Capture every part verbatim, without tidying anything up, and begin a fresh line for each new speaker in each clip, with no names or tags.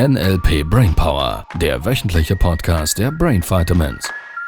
N L P Brainpower, der wöchentliche Podcast der Brain Vitamins.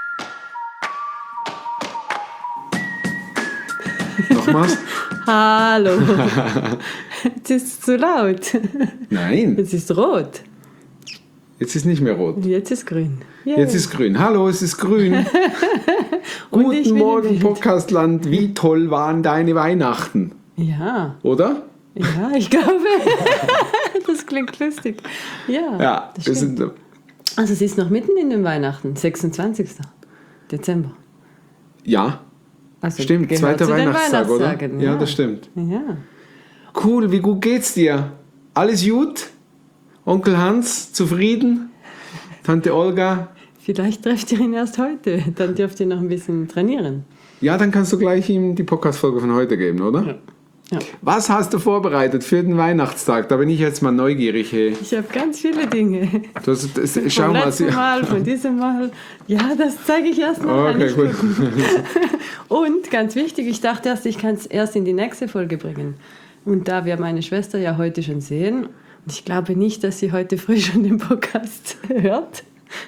Nochmals?
Hallo. Jetzt ist es zu laut.
Nein.
Jetzt ist rot.
Jetzt ist nicht mehr rot.
Jetzt ist grün.
Yay. Jetzt ist grün. Hallo, es ist grün. Guten Morgen, Podcastland. Wie toll waren deine Weihnachten?
Ja.
Oder?
Ja, ich glaube. Das klingt lustig. Ja,
ja
das
wir sind.
Also es ist noch mitten in den Weihnachten, sechsundzwanzigsten Dezember.
Ja.
Also
stimmt, zweiter Weihnachtstag, oder?
Ja.
ja, das stimmt.
Ja.
Cool, wie gut geht's dir? Alles gut? Onkel Hans, zufrieden? Tante Olga?
Vielleicht trefft ihr ihn erst heute, dann dürft ihr noch ein bisschen trainieren.
Ja, dann kannst du gleich ihm die Podcast-Folge von heute geben, oder?
Ja. Ja.
Was hast du vorbereitet für den Weihnachtstag? Da bin ich jetzt mal neugierig. Hey.
Ich habe ganz viele Dinge.
Du hast, das, schau
Vom
mal.
letzten Mal, von diesem Mal. Ja, das zeige ich erst noch.
Okay, gut.
Und ganz wichtig, ich dachte erst, ich kann es erst in die nächste Folge bringen. Und da wir meine Schwester ja heute schon sehen, und ich glaube nicht, dass sie heute früh schon den Podcast hört.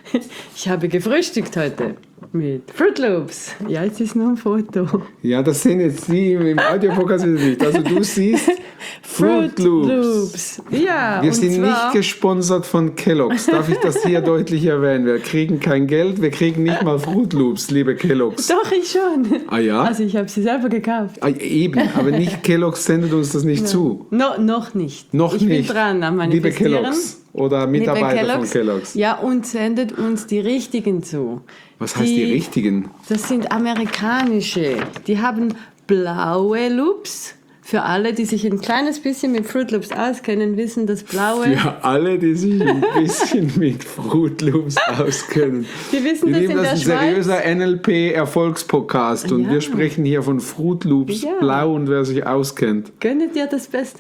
Ich habe gefrühstückt heute mit Fruit Loops. Ja, jetzt ist nur ein Foto.
Ja, das sehen jetzt die im Audio-Podcast nicht. Also du siehst Fruit, Fruit Loops. Loops.
Ja,
wir
und
sind
zwar
nicht gesponsert von Kellogg's. Darf ich das hier deutlich erwähnen? Wir kriegen kein Geld, wir kriegen nicht mal Fruit Loops, liebe Kellogg's.
Doch, ich schon.
Ah ja?
Also ich habe sie selber gekauft.
Ah, eben, aber nicht Kellogg's sendet uns das nicht
ja.
zu.
No, noch nicht.
Noch
ich
nicht.
Ich bin dran am Manifestieren.
Liebe Kellogg's oder Mitarbeiter
Kellogg's,
von Kellogg's.
Ja, und sendet uns die richtigen zu.
Was heißt die, die richtigen?
Das sind amerikanische. Die haben blaue Loops. Für alle, die sich ein kleines bisschen mit Fruit Loops auskennen, wissen, dass blaue...
Für alle, die sich ein bisschen mit Fruit Loops auskennen.
Die wissen, dass in der
Das ist ein seriöser N L P-Erfolgspodcast und
ja.
wir sprechen hier von Fruit Loops,
ja.
blau und wer sich auskennt.
Gönnet dir das Beste.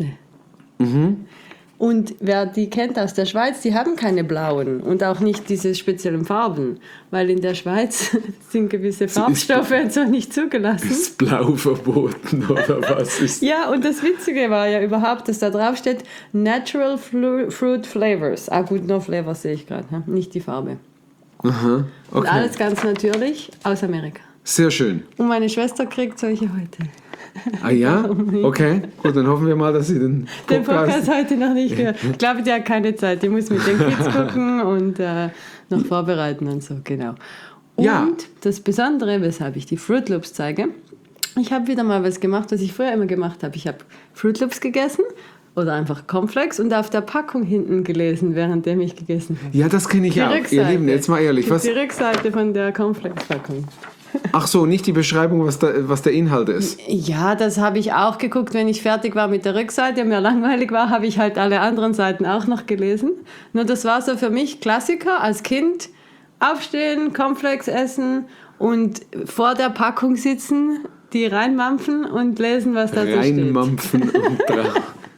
Mhm.
Und wer die kennt aus der Schweiz, die haben keine blauen und auch nicht diese speziellen Farben, weil in der Schweiz sind gewisse Farbstoffe und so nicht zugelassen.
Ist blau verboten oder was ist?
Ja, und das Witzige war ja überhaupt, dass da drauf steht Natural Fruit Flavors. Ah gut, no Flavor sehe ich gerade, nicht die Farbe.
Aha, okay.
Und alles ganz natürlich aus Amerika.
Sehr schön.
Und meine Schwester kriegt solche heute.
Ah ja? Okay, gut, dann hoffen wir mal, dass sie den Podcast...
Den Podcast heute noch nicht gehört. Ich glaube, die hat keine Zeit. Die muss mit den Kids gucken und äh, noch vorbereiten und so, genau. Und
ja.
Das Besondere, weshalb ich die Fruit Loops zeige, ich habe wieder mal was gemacht, was ich früher immer gemacht habe. Ich habe Fruit Loops gegessen oder einfach Cornflakes und auf der Packung hinten gelesen, währenddem ich gegessen habe.
Ja, das kenne ich
die
auch.
Rückseite.
Ihr Lieben, jetzt mal ehrlich. Was?
Die Rückseite von der Cornflakes-Packung.
Ach so, nicht die Beschreibung, was, da, was der Inhalt ist.
Ja, das habe ich auch geguckt, wenn ich fertig war mit der Rückseite und mir langweilig war, habe ich halt alle anderen Seiten auch noch gelesen. Nur das war so für mich Klassiker als Kind. Aufstehen, Cornflakes essen und vor der Packung sitzen, die reinmampfen und lesen, was da so steht.
Reinmampfen und drauf.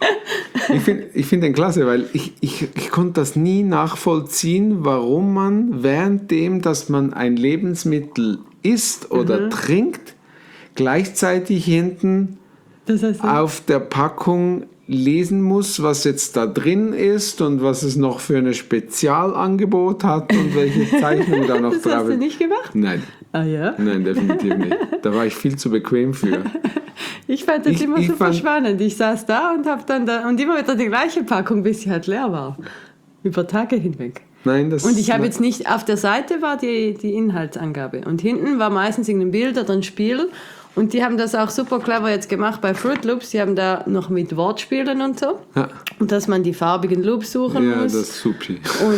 Ich finde ich find den klasse, weil ich, ich, ich konnte das nie nachvollziehen, warum man währenddem, dass man ein Lebensmittel isst oder mhm. trinkt, gleichzeitig hinten
das heißt,
auf der Packung lesen muss, was jetzt da drin ist und was es noch für ein Spezialangebot hat und welche Zeichnung da noch
das
drauf ist.
Das hast du nicht gemacht?
Nein.
Ah ja?
Nein, definitiv nicht. Da war ich viel zu bequem für.
Ich fand das
ich,
immer
ich
super
fand,
spannend. Ich saß da und habe dann da und immer wieder die gleiche Packung, bis sie halt leer war. Über Tage hinweg.
Nein, das
und ich habe jetzt nicht, auf der Seite war die, die Inhaltsangabe und hinten war meistens irgendein Bild oder ein Spiel und die haben das auch super clever jetzt gemacht bei Fruit Loops, die haben da noch mit Wortspielen und so
ja.
und dass man die farbigen Loops suchen
ja,
muss.
Ja, das ist super.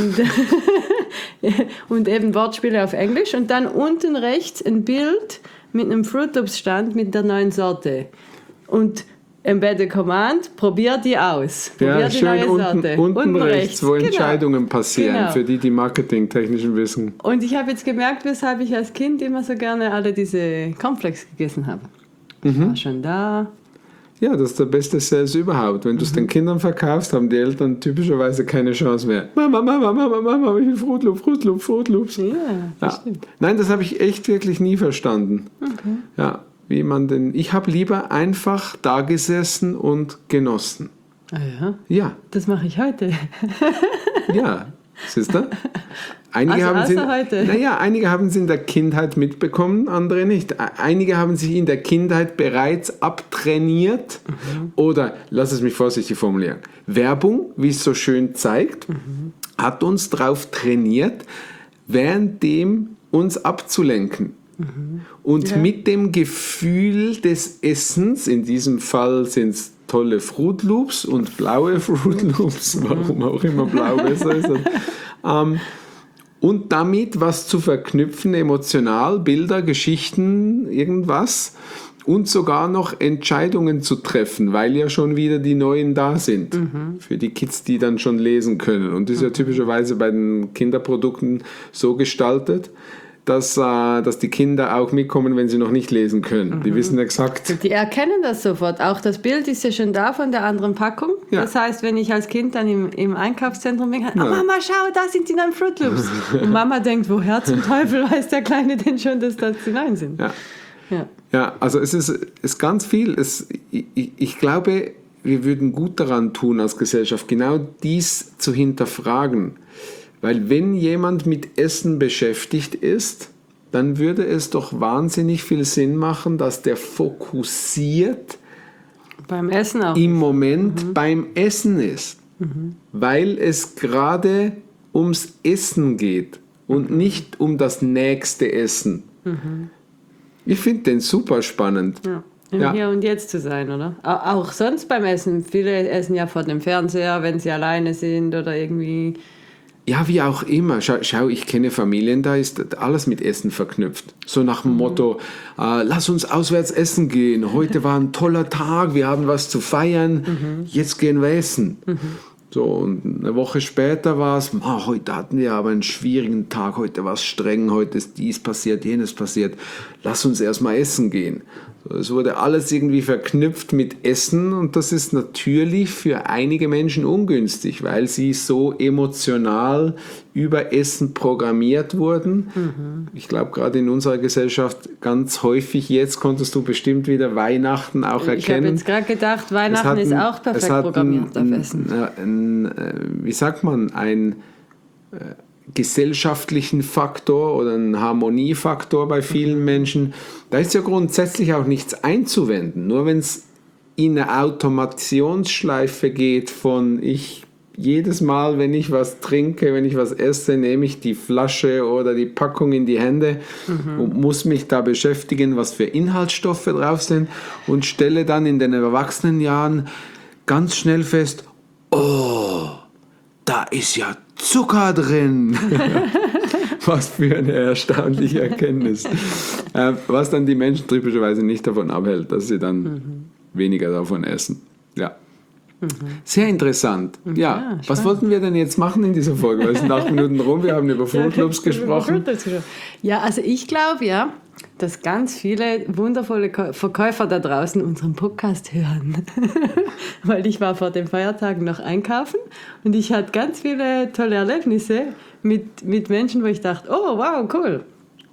Und, und eben Wortspiele auf Englisch und dann unten rechts ein Bild mit einem Fruit Loops Stand mit der neuen Sorte und Embedded Command, probier die aus. Probier
ja,
die
schön
neue
unten,
Sorte.
unten, unten rechts, rechts, wo
genau.
Entscheidungen passieren,
genau.
für die, die marketingtechnischen wissen.
Und ich habe jetzt gemerkt, weshalb ich als Kind immer so gerne alle diese Cornflakes gegessen habe. Ich
mhm.
war schon da.
Ja, das ist der beste Sales überhaupt. Wenn du es mhm. den Kindern verkaufst, haben die Eltern typischerweise keine Chance mehr. Mama, Mama, Mama, Mama, ich will Fruit Loops, Fruit Loops, Fruit Loops.
Ja, das
ja.
stimmt.
Nein, das habe ich echt wirklich nie verstanden.
Okay.
Ja, wie man denn... Ich habe lieber einfach da gesessen und genossen.
Ah ja,
Ja,
das mache ich heute.
ja, siehst du? Einige,
Also
haben sie,
außer heute.
naja, einige haben es in der Kindheit mitbekommen, andere nicht. Einige haben sich in der Kindheit bereits abtrainiert mhm. oder, lass es mich vorsichtig formulieren, Werbung, wie es so schön zeigt, mhm. hat uns darauf trainiert, währenddem uns abzulenken. Mhm. Und ja. mit dem Gefühl des Essens, in diesem Fall sind es tolle Fruit Loops und blaue Fruit Loops, warum auch immer blau besser ist. ähm, und damit was zu verknüpfen, emotional, Bilder, Geschichten, irgendwas und sogar noch Entscheidungen zu treffen, weil ja schon wieder die neuen da sind mhm. für die Kids, die dann schon lesen können. Und das ist ja typischerweise bei den Kinderprodukten so gestaltet, dass, äh, dass die Kinder auch mitkommen, wenn sie noch nicht lesen können. Mhm. Die wissen exakt.
Die erkennen das sofort. Auch das Bild ist ja schon da von der anderen Packung. Ja. Das heißt, wenn ich als Kind dann im, im Einkaufszentrum bin, oh ja. Mama, schau, da sind die neuen Fruit Loops. Und Mama denkt, woher zum Teufel weiß der Kleine denn schon, dass das die neuen sind?
Ja, ja. ja also es ist, ist ganz viel. Es, ich, ich glaube, wir würden gut daran tun, als Gesellschaft genau dies zu hinterfragen. Weil wenn jemand mit Essen beschäftigt ist, dann würde es doch wahnsinnig viel Sinn machen, dass der fokussiert
beim Essen auch
im Moment mhm. beim Essen ist. Mhm. Weil es gerade ums Essen geht und mhm. nicht um das nächste Essen. Mhm. Ich finde den super spannend.
Ja. Im ja. Hier und Jetzt zu sein, oder? Auch sonst beim Essen. Viele essen ja vor dem Fernseher, wenn sie alleine sind oder irgendwie...
Ja, wie auch immer. Schau, schau, ich kenne Familien, da ist alles mit Essen verknüpft. So nach dem mhm. Motto, äh, lass uns auswärts essen gehen. Heute war ein toller Tag, wir haben was zu feiern, mhm. jetzt gehen wir essen. Mhm. So, und eine Woche später war es, oh, heute hatten wir aber einen schwierigen Tag, heute war es streng, heute ist dies passiert, jenes passiert. Lass uns erstmal essen gehen. Es wurde alles irgendwie verknüpft mit Essen und das ist natürlich für einige Menschen ungünstig, weil sie so emotional über Essen programmiert wurden. Mhm. Ich glaube, gerade in unserer Gesellschaft ganz häufig, jetzt konntest du bestimmt wieder Weihnachten auch erkennen. Ich habe
jetzt gerade gedacht, Weihnachten ist auch perfekt programmiert auf Essen.
Ein, ein, wie sagt man, ein äh, gesellschaftlichen Faktor oder einen Harmoniefaktor bei vielen Menschen. Da ist ja grundsätzlich auch nichts einzuwenden. Nur wenn es in eine Automationsschleife geht von ich jedes Mal, wenn ich was trinke, wenn ich was esse, nehme ich die Flasche oder die Packung in die Hände mhm. und muss mich da beschäftigen, was für Inhaltsstoffe drauf sind und stelle dann in den Erwachsenenjahren ganz schnell fest, oh, da ist ja Zucker drin. Was für eine erstaunliche Erkenntnis. äh, was dann die Menschen typischerweise nicht davon abhält, dass sie dann mhm. weniger davon essen. Ja. Mhm. Sehr interessant. Ja, ja was wollten wir denn jetzt machen in dieser Folge? Wir sind acht Minuten rum, wir haben über Fruit Loops gesprochen.
Ja, also ich glaube ja, dass ganz viele wundervolle Verkäufer da draußen unseren Podcast hören. Weil ich war vor den Feiertagen noch einkaufen und ich hatte ganz viele tolle Erlebnisse mit, mit Menschen, wo ich dachte, oh wow, cool.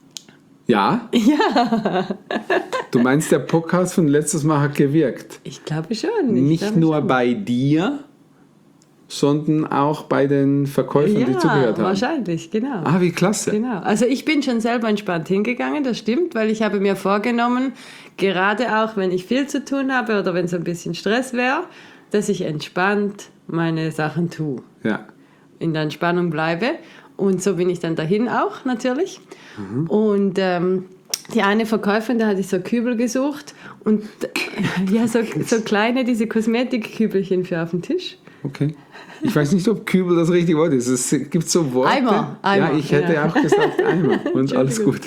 Ja?
Ja.
Du meinst, der Podcast von letztes Mal hat gewirkt?
Ich glaube schon. Ich
Nicht
glaube
nur
schon.
bei dir, sondern auch bei den Verkäufern,
ja,
die zugehört haben.
Ja, wahrscheinlich, genau.
Ah, wie klasse.
Genau. Also ich bin schon selber entspannt hingegangen, das stimmt, weil ich habe mir vorgenommen, gerade auch wenn ich viel zu tun habe oder wenn so ein bisschen Stress wäre, dass ich entspannt meine Sachen tue.
Ja.
In der Entspannung bleibe. Und so bin ich dann dahin auch, natürlich. Mhm. Und ähm, die eine Verkäuferin, da hatte ich so Kübel gesucht und ja, so, so kleine, diese Kosmetikkübelchen für auf den Tisch.
Okay. Ich weiß nicht, ob Kübel das richtige Wort ist. Es gibt so Worte.
Eimer. Eimer.
Ja, ich hätte ja. auch gesagt Eimer. Und alles gut.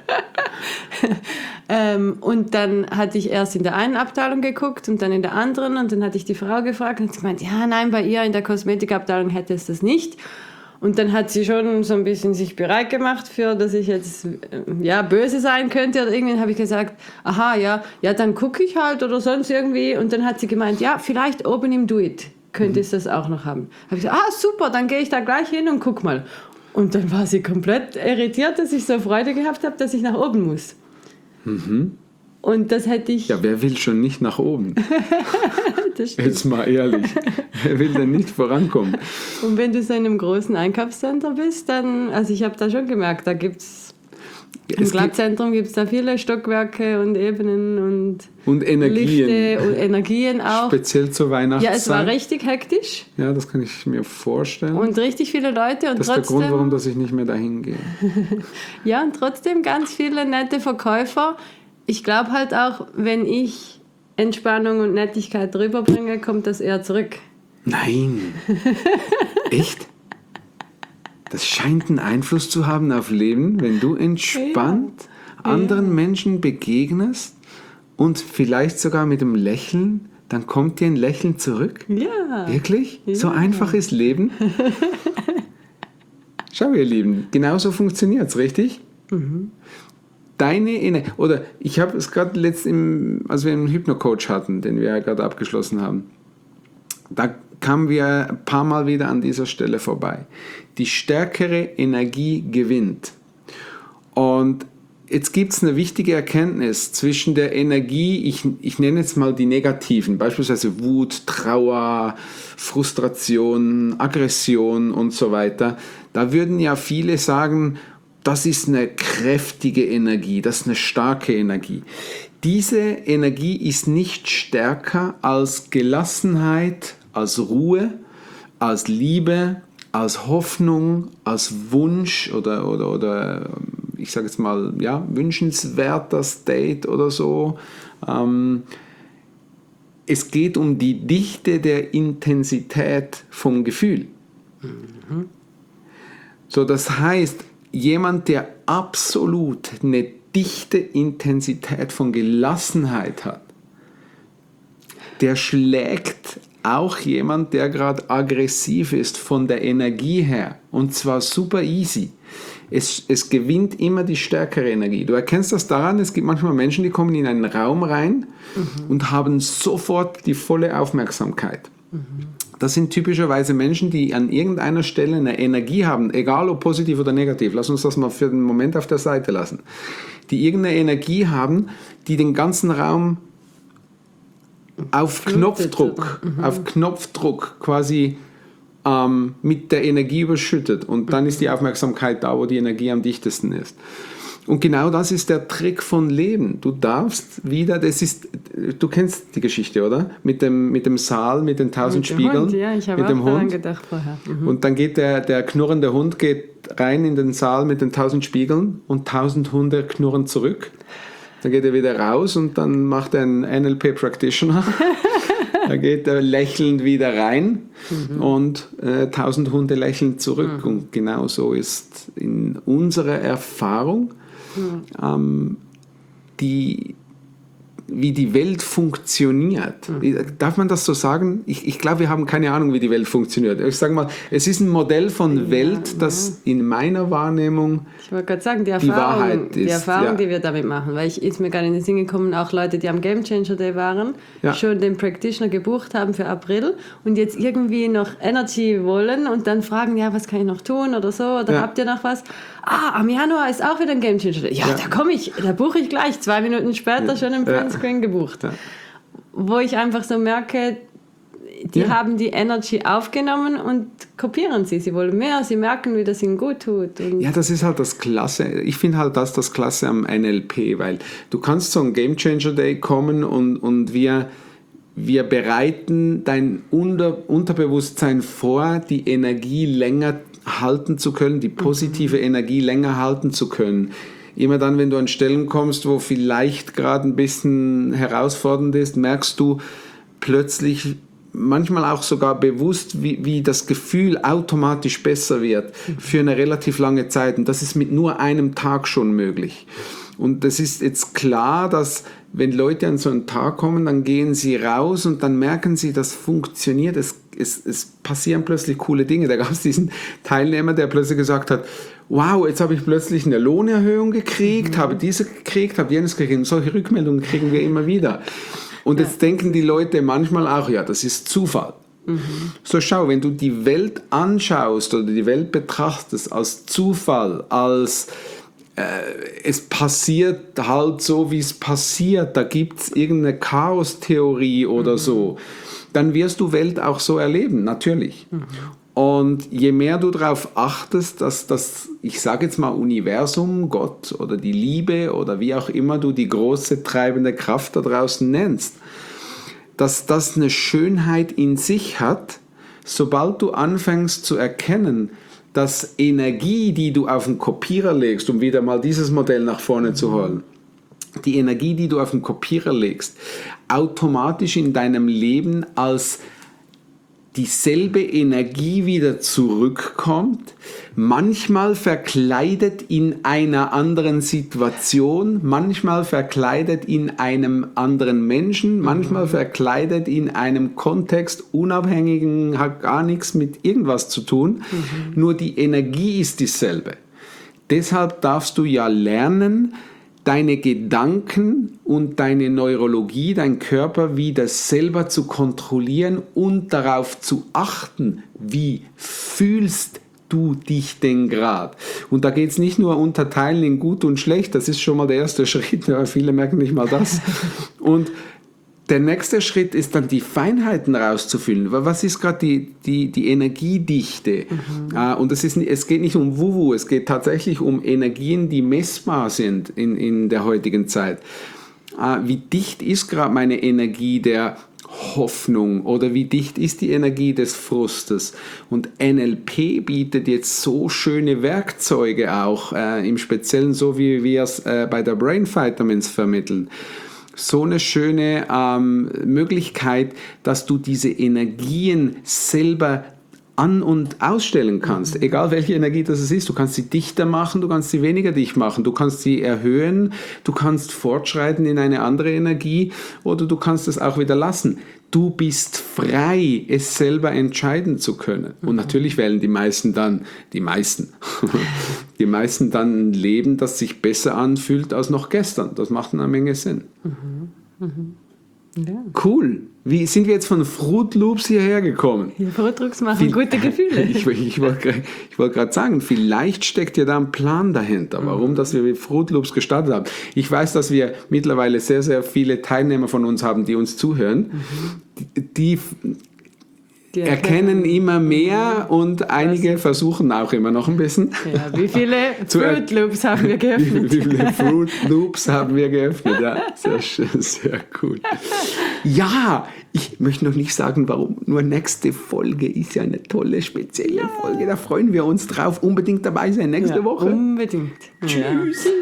ähm, und dann hatte ich erst in der einen Abteilung geguckt und dann in der anderen. Und dann hatte ich die Frau gefragt und sie meinte, ja, nein, bei ihr in der Kosmetikabteilung hätte es das nicht. Und dann hat sie schon so ein bisschen sich bereit gemacht für, dass ich jetzt ja, böse sein könnte. Oder irgendwann habe ich gesagt, aha, ja, ja, dann gucke ich halt oder sonst irgendwie. Und dann hat sie gemeint, ja, vielleicht oben im Do-It könnte es das auch noch haben. Habe ich gesagt, ah, super, dann gehe ich da gleich hin und guck mal. Und dann war sie komplett irritiert, dass ich so Freude gehabt habe, dass ich nach oben muss.
Mhm.
Und das hätte ich...
Ja, wer will schon nicht nach oben?
Das stimmt.
Jetzt mal ehrlich, wer will denn nicht vorankommen?
Und wenn du so in einem großen Einkaufscenter bist, dann, also ich habe da schon gemerkt, da gibt es, im
Es gibt-
Glattzentrum gibt es da viele Stockwerke und Ebenen und,
Und Energien.
Lifte und Energien auch.
Speziell zur Weihnachtszeit.
Ja, es war richtig hektisch
Ja, das kann ich mir vorstellen.
und richtig viele Leute und
das ist der
trotzdem,
Grund, warum dass ich nicht mehr dahin gehe.
ja, und trotzdem ganz viele nette Verkäufer. Ich glaube halt auch, wenn ich Entspannung und Nettigkeit rüberbringe, kommt das eher zurück.
Nein. Echt? Das scheint einen Einfluss zu haben auf Leben, wenn du entspannt anderen Menschen begegnest und vielleicht sogar mit einem Lächeln, dann kommt dir ein Lächeln zurück.
Ja.
Wirklich? So
Ja.
einfach ist Leben? Schau, ihr Lieben, genauso funktioniert es, richtig? Deine Energie, oder ich habe es gerade letzt, im, als wir einen Hypno-Coach hatten, den wir ja gerade abgeschlossen haben, da kamen wir ein paar Mal wieder an dieser Stelle vorbei. Die stärkere Energie gewinnt. Und jetzt gibt es eine wichtige Erkenntnis zwischen der Energie, ich, ich nenne jetzt mal die negativen, beispielsweise Wut, Trauer, Frustration, Aggression und so weiter. Da würden ja viele sagen, das ist eine kräftige Energie, das ist eine starke Energie. Diese Energie ist nicht stärker als Gelassenheit, als Ruhe, als Liebe, als Hoffnung, als Wunsch oder, oder, oder ich sage jetzt mal, ja, wünschenswerter State oder so. Ähm, es geht um die Dichte der Intensität vom Gefühl. Mhm. So, das heißt, jemand, der absolut eine dichte Intensität von Gelassenheit hat, der schlägt auch jemand, der gerade aggressiv ist von der Energie her. Und zwar super easy. Es, es gewinnt immer die stärkere Energie. Du erkennst das daran, es gibt manchmal Menschen, die kommen in einen Raum rein mhm. und haben sofort die volle Aufmerksamkeit. Mhm. Das sind typischerweise Menschen, die an irgendeiner Stelle eine Energie haben, egal ob positiv oder negativ. Lass uns das mal für den Moment auf der Seite lassen. Die irgendeine Energie haben, die den ganzen Raum auf Knopfdruck, mhm. auf Knopfdruck quasi ähm, mit der Energie überschüttet. Und dann ist die Aufmerksamkeit da, wo die Energie am dichtesten ist. Und genau das ist der Trick von Leben. Du darfst wieder, das ist, du kennst die Geschichte, oder? Mit dem, mit dem Saal, mit den tausend
mit dem
Spiegeln.
Hund, ja, ich habe
mit
auch
dem
daran
Hund.
gedacht vorher. Mhm.
Und dann geht der, der knurrende Hund geht rein in den Saal mit den tausend Spiegeln und tausend Hunde knurren zurück. Dann geht er wieder raus und dann macht er einen N L P-Practitioner. Da geht er lächelnd wieder rein mhm. und äh, tausend Hunde lächeln zurück. Mhm. Und genau so ist in unserer Erfahrung, mhm. ähm, die, wie die Welt funktioniert. Mhm. Darf man das so sagen? Ich, ich glaube, wir haben keine Ahnung, wie die Welt funktioniert. Ich sage mal, es ist ein Modell von ja, Welt, das ja. in meiner Wahrnehmung
ich wollte gerade sagen, die
die
Erfahrung,
Wahrheit
die,
ist,
Erfahrung
ja.
die wir damit machen. Weil ich ist mir gerade in den Sinn gekommen, auch Leute, die am Game Changer Day waren,
Ja.
schon den Practitioner gebucht haben für April und jetzt irgendwie noch Energy wollen und dann fragen, ja, was kann ich noch tun oder so, oder
Ja.
habt ihr noch was? Ah, am Januar ist auch wieder ein Game Changer Day. Ja,
Ja.
da komme ich, da buche ich gleich, zwei Minuten später
Ja.
schon im
Ja.
Printscreen gebucht.
Ja.
Wo ich einfach so merke, die
Ja.
haben die Energy aufgenommen und kopieren sie. Sie wollen mehr, sie merken, wie das ihnen gut tut. Und
Ja, das ist halt das Klasse. Ich finde halt das das Klasse am N L P, weil du kannst zu einem Game Changer Day kommen und, und wir, wir bereiten dein Unter, Unterbewusstsein vor, die Energie länger halten zu können, die positive mhm. Energie länger halten zu können. Immer dann, wenn du an Stellen kommst, wo vielleicht gerade ein bisschen herausfordernd ist, merkst du plötzlich, manchmal auch sogar bewusst, wie, wie das Gefühl automatisch besser wird für eine relativ lange Zeit. Und das ist mit nur einem Tag schon möglich. Und es ist jetzt klar, dass wenn Leute an so einen Tag kommen, dann gehen sie raus und dann merken sie, das funktioniert. Es, es, es passieren plötzlich coole Dinge. Da gab es diesen Teilnehmer, der plötzlich gesagt hat, wow, jetzt habe ich plötzlich eine Lohnerhöhung gekriegt, mhm. habe diese gekriegt, habe jenes gekriegt. Und solche Rückmeldungen kriegen wir immer wieder. Und jetzt ja. denken die Leute manchmal auch, ja, das ist Zufall. Mhm. So schau, wenn du die Welt anschaust oder die Welt betrachtest als Zufall, als es passiert halt so, wie es passiert, da gibt es irgendeine Chaostheorie oder mhm. so, dann wirst du Welt auch so erleben, natürlich. Mhm. Und je mehr du darauf achtest, dass das, ich sage jetzt mal Universum, Gott oder die Liebe oder wie auch immer du die große treibende Kraft da draußen nennst, dass das eine Schönheit in sich hat, sobald du anfängst zu erkennen, dass Energie, die du auf den Kopierer legst, um wieder mal dieses Modell nach vorne zu holen, die Energie, die du auf den Kopierer legst, automatisch in deinem Leben als dieselbe Energie wieder zurückkommt, manchmal verkleidet in einer anderen Situation, manchmal verkleidet in einem anderen Menschen, manchmal verkleidet in einem Kontext, unabhängigen, hat gar nichts mit irgendwas zu tun, mhm. nur die Energie ist dieselbe. Deshalb darfst du ja lernen, deine Gedanken und deine Neurologie, dein Körper wieder selber zu kontrollieren und darauf zu achten, wie fühlst du dich denn gerade? Und da geht es nicht nur unterteilen in gut und schlecht, das ist schon mal der erste Schritt, aber viele merken nicht mal das. Und der nächste Schritt ist dann, die Feinheiten rauszufühlen. Was ist gerade die, die, die Energiedichte? Mhm. Uh, und es, ist, es geht nicht um Wuhu, es geht tatsächlich um Energien, die messbar sind in, in der heutigen Zeit. Uh, wie dicht ist gerade meine Energie der Hoffnung oder wie dicht ist die Energie des Frustes? Und N L P bietet jetzt so schöne Werkzeuge auch, uh, im Speziellen so, wie wir es uh, bei der Brain Vitamins vermitteln. So eine schöne ähm, Möglichkeit, dass du diese Energien selber an- und ausstellen kannst. Mhm. Egal welche Energie das ist. Du kannst sie dichter machen, du kannst sie weniger dicht machen. Du kannst sie erhöhen, du kannst fortschreiten in eine andere Energie oder du kannst es auch wieder lassen. Du bist frei, es selber entscheiden zu können. Mhm. Und natürlich wählen die meisten dann, die meisten, die meisten dann ein Leben, das sich besser anfühlt als noch gestern. Das macht eine Menge Sinn. Mhm. Mhm. Ja. Cool. Wie sind wir jetzt von Fruit Loops hierher gekommen?
Ja, Fruit Loops machen gute Gefühle.
ich ich wollte wollt gerade sagen, vielleicht steckt ja da ein Plan dahinter, warum dass wir mit Fruit Loops gestartet haben. Ich weiß, dass wir mittlerweile sehr, sehr viele Teilnehmer von uns haben, die uns zuhören. Mhm. Die, die Die erkennen immer mehr und einige versuchen auch immer noch ein bisschen.
Ja, wie viele Fruit Loops haben wir geöffnet?
Wie, wie viele Fruit Loops haben wir geöffnet? Ja, sehr schön, sehr cool. Ja, ich möchte noch nicht sagen, warum. Nur nächste Folge ist ja eine tolle, spezielle ja. Folge. Da freuen wir uns drauf. Unbedingt dabei sein nächste
ja,
Woche.
Unbedingt.
Tschüss.
Ja.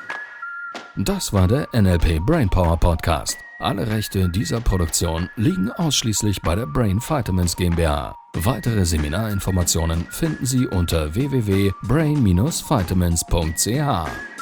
Das war der N L P Brainpower Podcast. Alle Rechte dieser Produktion liegen ausschließlich bei der Brain Vitamins GmbH. Weitere Seminarinformationen finden Sie unter w w w punkt brain dash vitamins punkt c h.